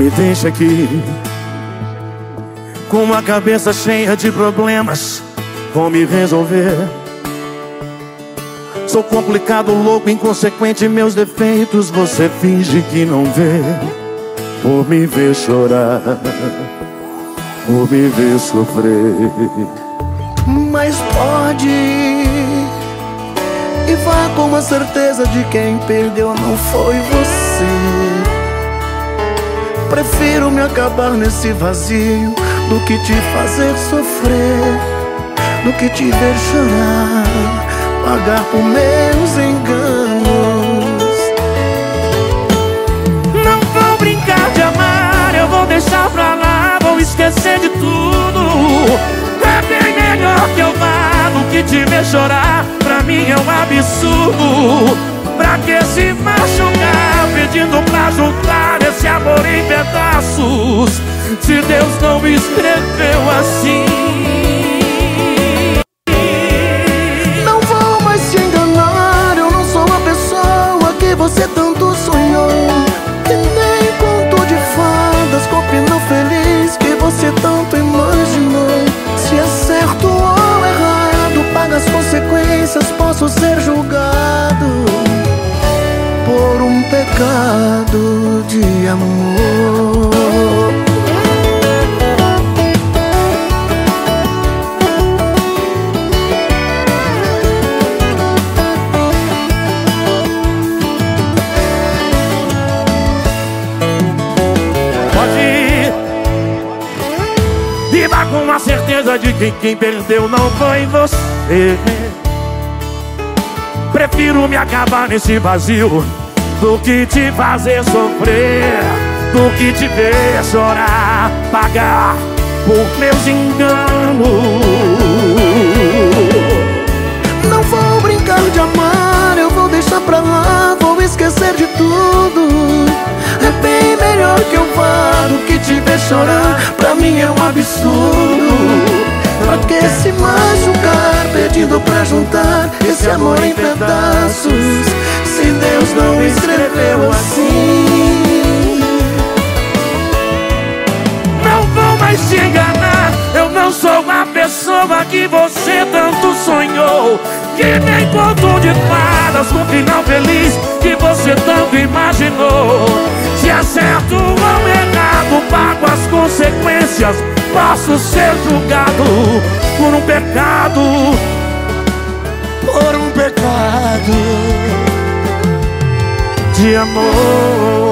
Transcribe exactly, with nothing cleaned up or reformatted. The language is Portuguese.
me deixa aqui com uma cabeça cheia de problemas. Vou me resolver. Sou complicado, louco, inconsequente, meus defeitos você finge que não vê. Por me ver chorar, por me ver sofrer. Mas pode ir e vá com a certeza de quem perdeu não foi você. Prefiro me acabar nesse vazio do que te fazer sofrer, do que te ver chorar, pagar por meus enganos. Não vou brincar de amar, eu vou deixar pra lá, vou esquecer de tudo. É bem melhor que eu vá do que te ver chorar, pra mim é um absurdo. Pra que se machucar pedindo pra juntar esse amor em pedaços, se Deus não me escreveu assim? Não vou mais te enganar, eu não sou a pessoa que você tanto sonhou. E nem conto de fadas com o final feliz que você tanto imaginou. Se é certo ou errado, paga as consequências, posso ser julgado por um pecado de amor. Pode ir e vá com a certeza de que quem perdeu não foi você. Prefiro me acabar nesse vazio do que te fazer sofrer, do que te ver chorar, pagar por meus enganos. Não vou brincar de amar, eu vou deixar pra lá, vou esquecer de tudo. É bem melhor que eu vá do que te ver chorar, pra mim é um absurdo. Pra que se machucar pedindo pra juntar esse amor em pedaços, se Deus não escreveu assim? Não vou mais te enganar, eu não sou a pessoa que você tanto sonhou. Que nem conto de fadas com final feliz que você tanto imaginou. Se é certo ou errado, pago as consequências, posso ser julgado por um pecado, por um pecado de amor.